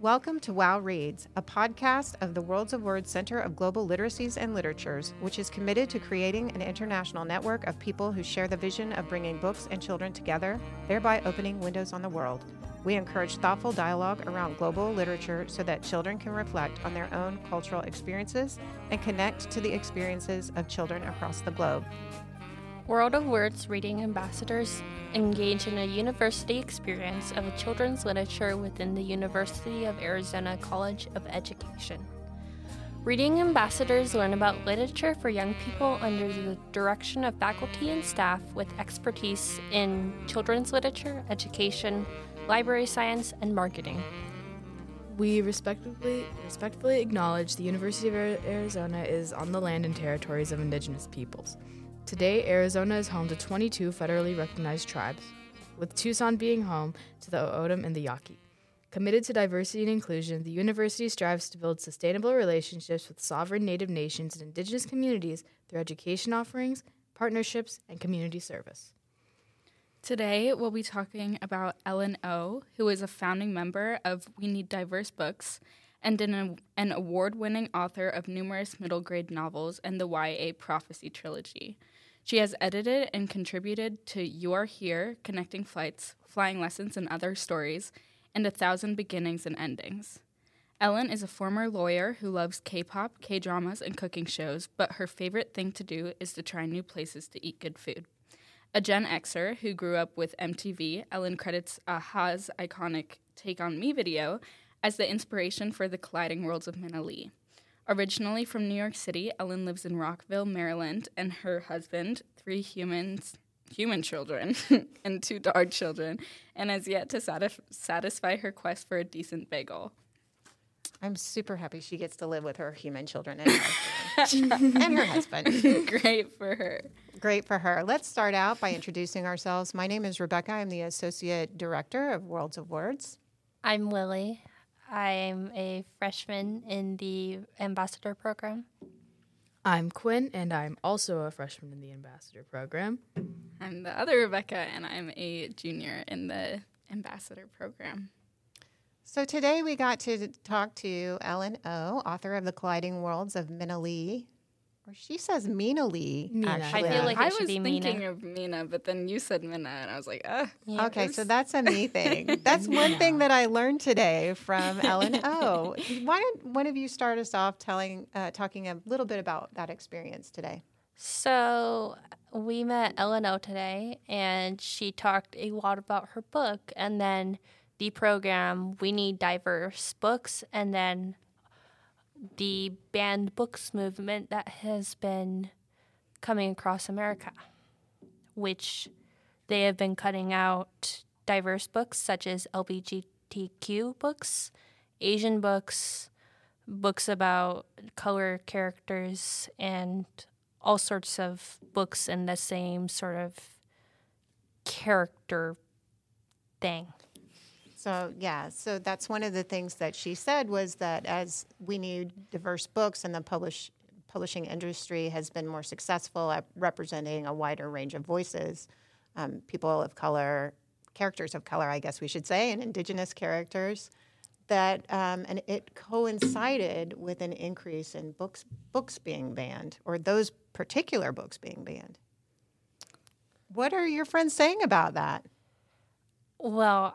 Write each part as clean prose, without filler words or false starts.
Welcome to WOW Reads, a podcast of the Worlds of Words Center of Global Literacies and Literatures, which is committed to creating an international network of people who share the vision of bringing books and children together, thereby opening windows on the world. We encourage thoughtful dialogue around global literature so that children can reflect on their own cultural experiences and connect to the experiences of children across the globe. World of Words reading ambassadors engage in a university experience of children's literature within the University of Arizona College of Education. Reading ambassadors learn about literature for young people under the direction of faculty and staff with expertise in children's literature, education, library science, and marketing. We respectfully acknowledge the University of Arizona is on the land and territories of Indigenous peoples. Today, Arizona is home to 22 federally recognized tribes, with Tucson being home to the O'odham and the Yaqui. Committed to diversity and inclusion, the university strives to build sustainable relationships with sovereign Native nations and Indigenous communities through education offerings, partnerships, and community service. Today, we'll be talking about Ellen Oh, who is a founding member of We Need Diverse Books and an award-winning author of numerous middle-grade novels and the YA Prophecy trilogy. She has edited and contributed to You Are Here, Connecting Flights, Flying Lessons and Other Stories, and 1,000 Beginnings and Endings. Ellen is a former lawyer who loves K-pop, K-dramas, and cooking shows, but her favorite thing to do is to try new places to eat good food. A Gen Xer who grew up with MTV, Ellen credits Aha's iconic Take On Me video as the inspiration for the Colliding Worlds of Minna Lee. Originally from New York City, Ellen lives in Rockville, Maryland, and her husband, 3 human children, and 2 dog children, and has yet to satisfy her quest for a decent bagel. I'm super happy she gets to live with her human children and her husband. And her husband. Great for her. Great for her. Let's start out by introducing ourselves. My name is Rebecca. I'm the Associate Director of Worlds of Words. I'm Lily. I'm a freshman in the Ambassador Program. I'm Quinn, and I'm also a freshman in the Ambassador Program. I'm the other Rebecca, and I'm a junior in the Ambassador Program. So today we got to talk to Ellen Oh, author of The Colliding Worlds of Minna Lee. Or she says Mina Lee, actually. I feel like I it should was be thinking Mina. of Mina, but then you said Minna, and I was like, Yeah. Okay, so that's a me thing. That's one thing that I learned today from Ellen Oh. Why don't one of you start us off talking a little bit about that experience today? So we met Ellen O today, and she talked a lot about her book, and then the program We Need Diverse Books, and then the banned books movement that has been coming across America, which they have been cutting out diverse books such as LGBTQ books, Asian books, books about color characters, and all sorts of books in the same sort of character thing. So that's one of the things that she said was that as we need diverse books and the publishing industry has been more successful at representing a wider range of voices, people of color, characters of color, I guess we should say, and indigenous characters, that and it coincided with an increase in books being banned, or those particular books being banned. What are your friends saying about that? Well,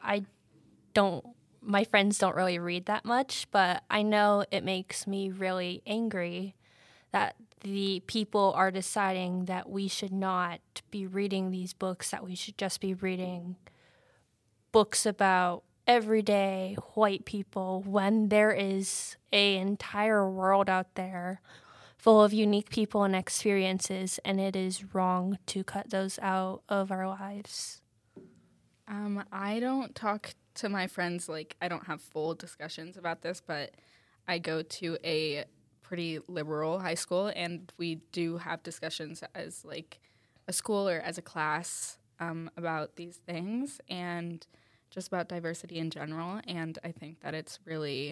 my friends don't really read that much, but I know it makes me really angry that the people are deciding that we should not be reading these books, that we should just be reading books about everyday white people when there is an entire world out there full of unique people and experiences, and it is wrong to cut those out of our lives. I don't talk to my friends, I don't have full discussions about this, but I go to a pretty liberal high school, and we do have discussions as, a school or as a class about these things and just about diversity in general, and I think that it's really,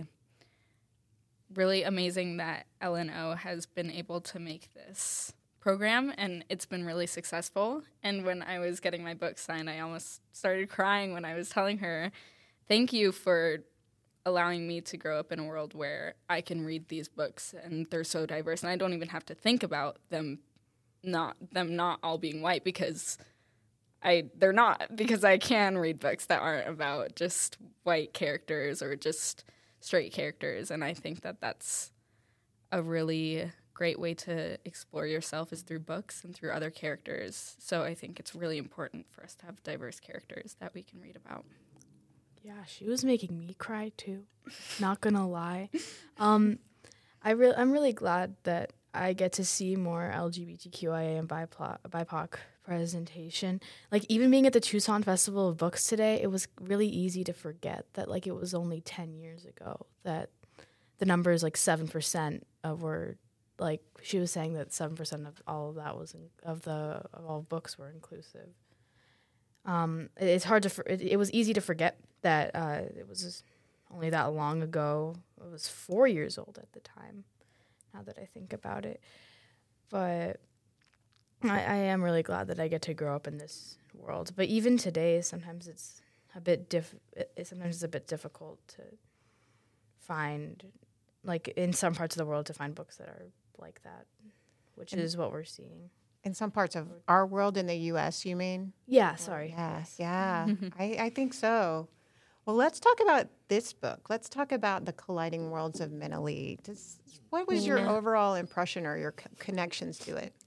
really amazing that Ellen Oh has been able to make this program, and it's been really successful. And when I was getting my book signed, I almost started crying when I was telling her, thank you for allowing me to grow up in a world where I can read these books and they're so diverse, and I don't even have to think about them not all being white because they're not, because I can read books that aren't about just white characters or just straight characters, and I think that that's a really great way to explore yourself is through books and through other characters. So I think it's really important for us to have diverse characters that we can read about. Yeah, she was making me cry too. Not gonna lie. I'm really glad that I get to see more LGBTQIA and BIPOC presentation. Like, even being at the Tucson Festival of Books today, it was really easy to forget that, like, it was only 10 years ago that the numbers, like, 7% were, like, she was saying that 7% of all of that was, of all books were inclusive. It's hard to, it was easy to forget that it was just only that long ago. I was 4 years old at the time, now that I think about it. But I am really glad that I get to grow up in this world. But even today, sometimes it's a bit difficult to find, like, in some parts of the world, to find books that are like that, which is what we're seeing. In some parts of our world, in the U.S., you mean? Yeah, sorry. Yes, yeah. I think so. Well, let's talk about this book. Let's talk about The Colliding Worlds of Minna Lee. What was your overall impression or your connections to it?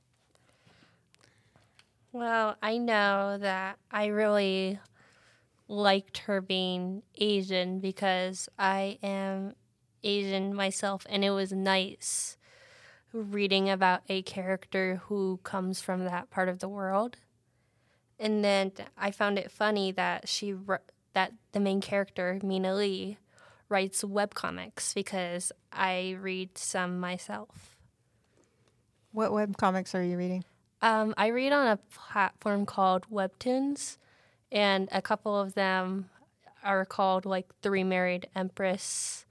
Well, I know that I really liked her being Asian because I am Asian myself, and it was nice reading about a character who comes from that part of the world. And then I found it funny that that the main character, Minna Lee, writes webcomics because I read some myself. What webcomics are you reading? I read on a platform called Webtoons, and a couple of them are called, like, The Remarried Empress.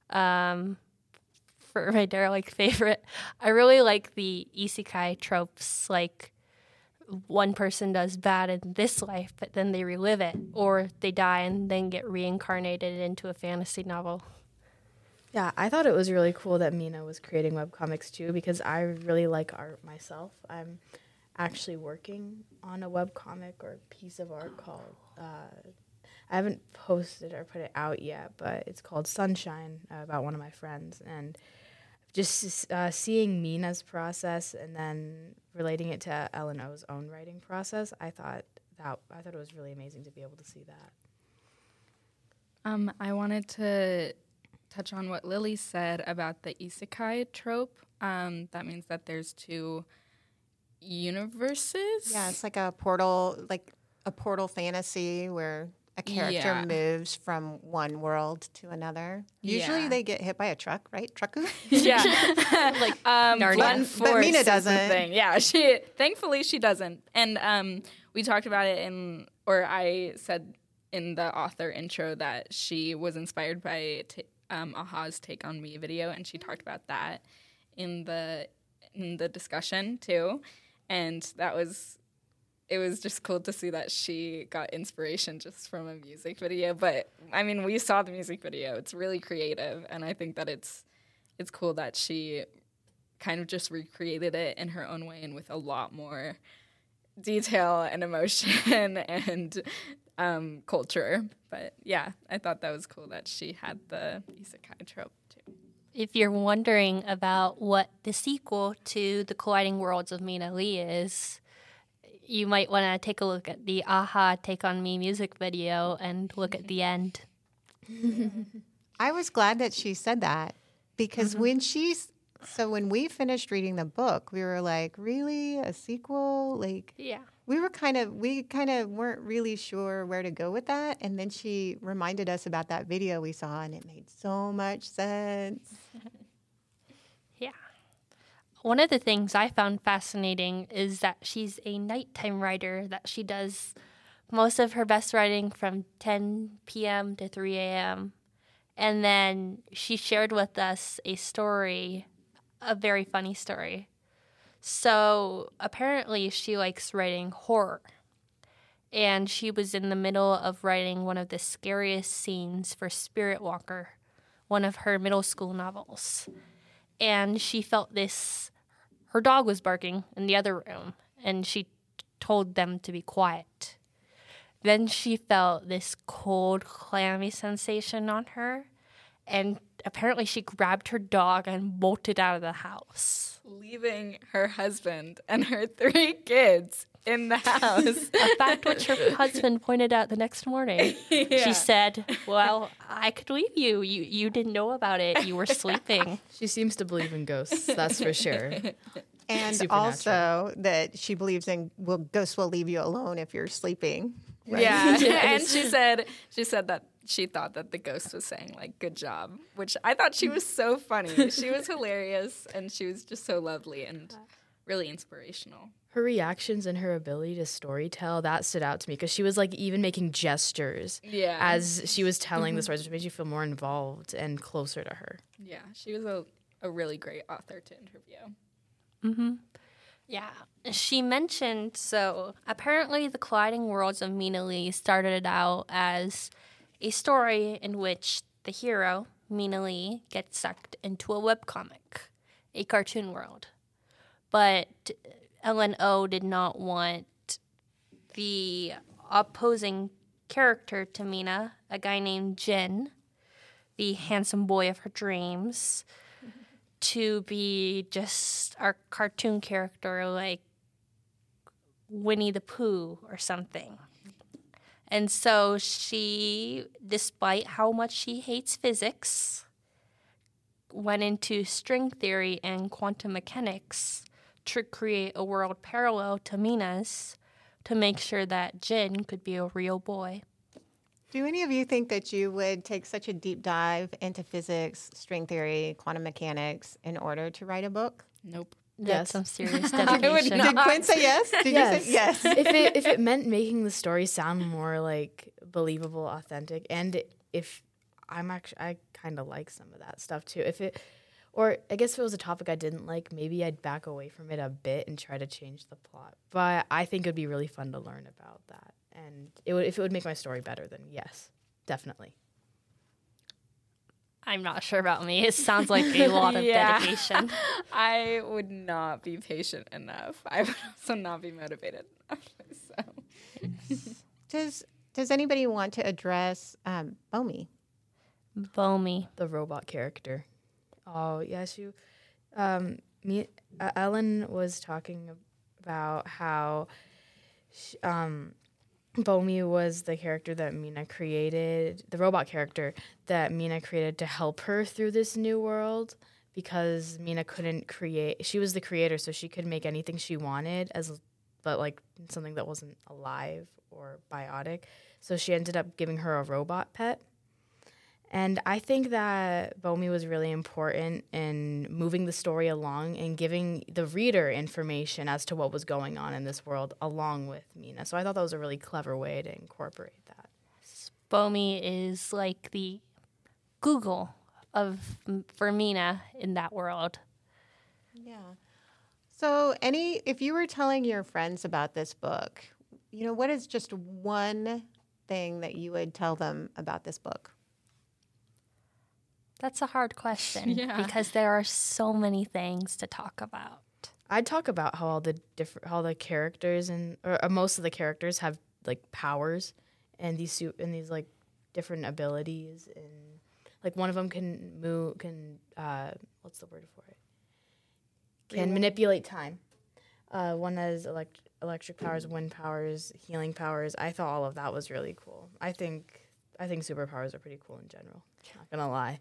For my derelict favorite, I really like the isekai tropes, like one person does bad in this life, but then they relive it, or they die and then get reincarnated into a fantasy novel. Yeah, I thought it was really cool that Minna was creating webcomics too, because I really like art myself. I'm actually working on a webcomic or piece of art called, I haven't posted or put it out yet, but it's called Sunshine, about one of my friends. And just seeing Minna's process and then relating it to Ellen O's own writing process, I thought it was really amazing to be able to see that. I wanted to touch on what Lily said about the isekai trope. That means that there's two universes. Yeah, it's like a portal fantasy where a character moves from one world to another. Usually they get hit by a truck, right? Trucku? Yeah. Like but Minna doesn't. Yeah, thankfully she doesn't. And we talked about it I said in the author intro that she was inspired by Aha's Take on Me video, and she talked about that in the discussion too. And it was just cool to see that she got inspiration just from a music video. But, I mean, we saw the music video. It's really creative, and I think that it's cool that she kind of just recreated it in her own way and with a lot more detail and emotion and culture. But, yeah, I thought that was cool that she had the isekai trope, too. If you're wondering about what the sequel to The Colliding Worlds of Minna Lee is, you might want to take a look at the Aha Take on Me music video and look at the end. I was glad that she said that because when we finished reading the book, we were like, really? A sequel? Like, yeah. We kind of weren't really sure where to go with that. And then she reminded us about that video we saw, and it made so much sense. Yeah. One of the things I found fascinating is that she's a nighttime writer, that she does most of her best writing from 10 p.m. to 3 a.m. And then she shared with us a story, a very funny story. So apparently she likes writing horror. and she was in the middle of writing one of the scariest scenes for Spirit Walker, one of her middle school novels. And she felt this, her dog was barking in the other room, and she told them to be quiet. Then she felt this cold, clammy sensation on her, and apparently she grabbed her dog and bolted out of the house, leaving her husband and her 3 kids in the house. a fact which her husband pointed out the next morning. Yeah. She said, well, I could leave you. You didn't know about it. You were sleeping. She seems to believe in ghosts, that's for sure. And Supernatural. also that she believes in ghosts will leave you alone if you're sleeping. Right? Yeah, and she said that she thought that the ghost was saying, like, good job, which I thought she was so funny. She was hilarious, and she was just so lovely and really inspirational. Her reactions and her ability to storytell, that stood out to me because she was like even making gestures as she was telling the stories, which made you feel more involved and closer to her. Yeah, she was a really great author to interview. Mm-hmm. Yeah. She mentioned, so apparently the Colliding Worlds of Mina Lee started out as a story in which the hero, Mina Lee, gets sucked into a webcomic, a cartoon world. But Ellen O did not want the opposing character to Mina, a guy named Jin, the handsome boy of her dreams, to be just our cartoon character like Winnie the Pooh or something. And so she, despite how much she hates physics, went into string theory and quantum mechanics to create a world parallel to Mina's to make sure that Jin could be a real boy. Do any of you think that you would take such a deep dive into physics, string theory, quantum mechanics in order to write a book? Nope. That's Yes. some serious I would dedication. not. Did Quinn say yes? Did you say yes? if it meant making the story sound more like believable, authentic, and if I kind of like some of that stuff too. Or I guess if it was a topic I didn't like, maybe I'd back away from it a bit and try to change the plot. But I think it would be really fun to learn about that. And if it would make my story better, then yes, definitely. I'm not sure about me. It sounds like a lot of dedication. I would not be patient enough. I would also not be motivated enough. So. Does anybody want to address Bomi? Bomi. The robot character. Oh, yes, Ellen was talking about how Bomi was the character that Mina created, the robot character that Mina created to help her through this new world because Mina couldn't create. She was the creator, so she could make anything she wanted, but like something that wasn't alive or biotic. So she ended up giving her a robot pet. And I think that Bomi was really important in moving the story along and giving the reader information as to what was going on in this world along with Mina. So I thought that was a really clever way to incorporate that. Bomi is like the Google for Mina in that world. Yeah. So if you were telling your friends about this book, what is just one thing that you would tell them about this book? That's a hard question because there are so many things to talk about. I'd talk about how all the characters or most of the characters have like powers and these like different abilities, and like one of them can move, what's the word for it? Can manipulate time. One has electric powers, wind powers, healing powers. I thought all of that was really cool. I think superpowers are pretty cool in general. Not gonna lie.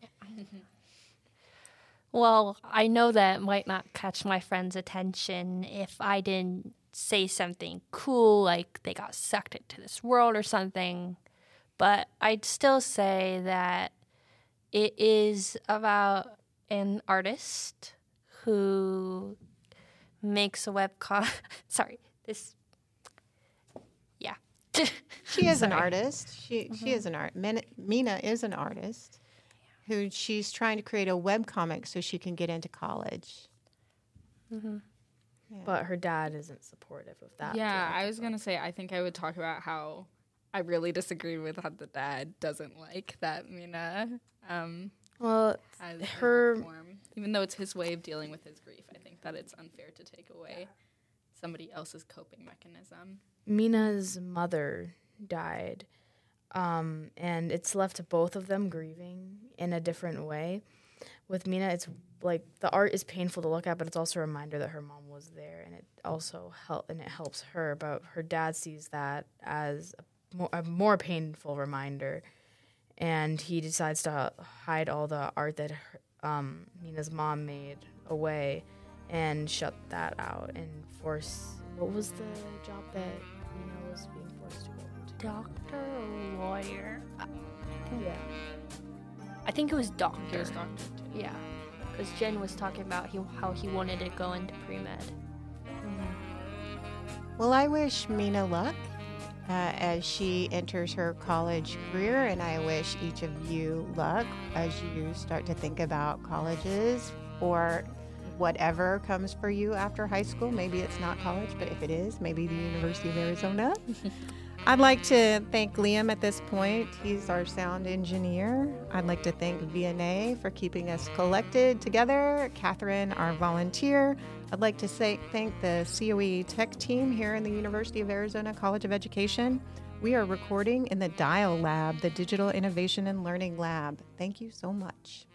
Well, I know that might not catch my friends' attention if I didn't say something cool, like they got sucked into this world or something. But I'd still say that it is about an artist who makes a webcomic. Sorry, this. Yeah. She is an artist. She is an Mina is an artist who she's trying to create a webcomic so she can get into college. Mm-hmm. But her dad isn't supportive of that. Yeah, I was going to say, I think I would talk about how I really disagree with how the dad doesn't like that Mina Well, has her form. Even though it's his way of dealing with his grief, I think that it's unfair to take away somebody else's coping mechanism. Mina's mother died, and it's left both of them grieving in a different way. With Mina, it's like the art is painful to look at, but it's also a reminder that her mom was there, and it also helps her. But her dad sees that as a more painful reminder, and he decides to hide all the art that Mina's mom made away, and shut that out and force. What was the job that Mina was being forced to go into? Doctor or lawyer? Yeah. I think it was doctor. He was doctor too. Yeah, because Jen was talking about how he wanted to go into pre-med. Well, I wish Mina luck as she enters her college career, and I wish each of you luck as you start to think about colleges or whatever comes for you after high school. Maybe it's not college, but if it is, maybe the University of Arizona. I'd like to thank Liam at this point. He's our sound engineer. I'd like to thank VNA for keeping us collected together. Catherine, our volunteer. I'd like to thank the COE Tech team here in the University of Arizona College of Education. We are recording in the DIAL Lab, the Digital Innovation and Learning Lab. Thank you so much.